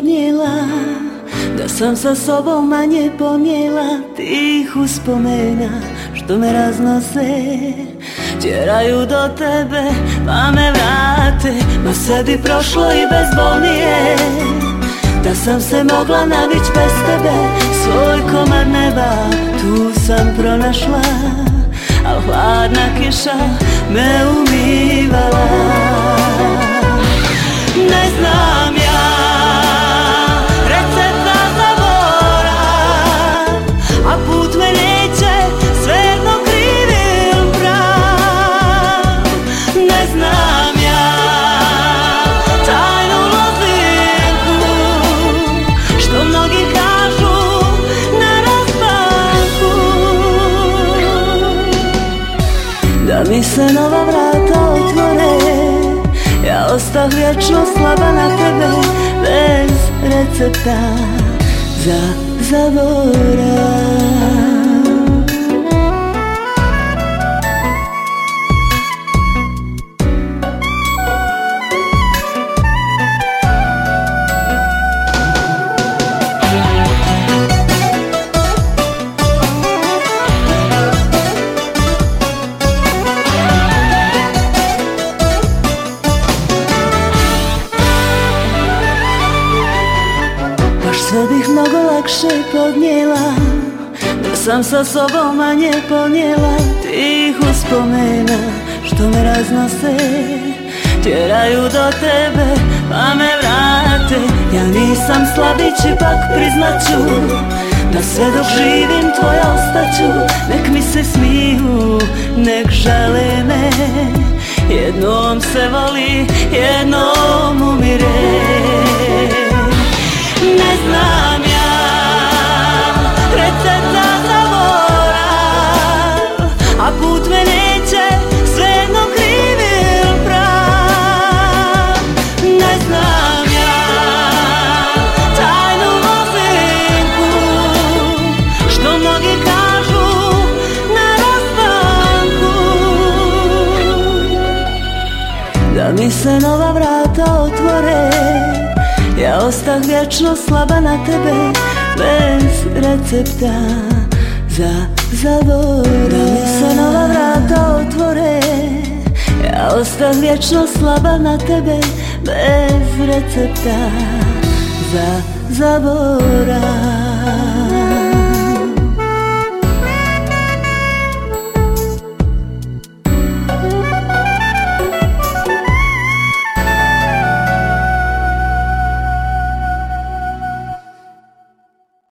podnijela, da sam sa sobom manje ponijela tih uspomena što me raznose, tjeraju do tebe pa me vrate, ma sve bi prošlo i bezbolnije da sam se mogla navić bez tebe. Svoj komad neba tu sam pronašla, al hladna kiša me umivala. Ne znam ja recept za zaborav, a put me neće svejedno kriv ili prav. Ne znam ja tajnu lozinku što mnogi kažu na raspanku, da mi se nova vrata otvore. Ja ostah vječno slaba na tebe, bez recepta za zaborav. Sve bih mnogo lakše podnijela da sam sa sobom manje ponijela tih uspomena što me raznose, tjeraju do tebe pa me vrate. Ja nisam slabić, ipak priznat ću da sve dok živim tvoja ostaću. Nek mi se smiju, nek žale me, jednom se voli, jednom umire. Ne znam ja recept za zaborav, a put me neće svejedno kriv ili prav. Ne znam ja tajnu lozinku što mnogi kažu na raspanku, da mi se nova vrata otvore. Ja ostah vječno slaba na tebe, bez recepta za zaborav. Da mi se nova vrata otvore. Ja ostah vječno slaba na tebe, bez recepta za zaborav.